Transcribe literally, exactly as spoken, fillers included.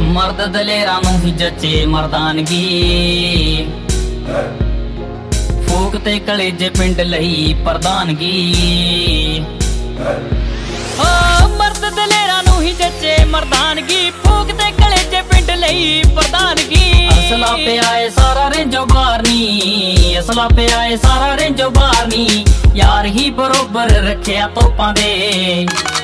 मर्द दलेरा नूं ही जचे मर्दानगी फूक ते कलेजे पिंड लई प्रधानगी। ओ मर्द दलेरा नूं ही जचे मर्दानगी फूक ते कलेजे पिंड लई प्रधानगी। असला पे आए सारा रेंजो बारनी असला पे आए सारा रेंजो बारनी यार ही बरोबर रखिया तोपां दे।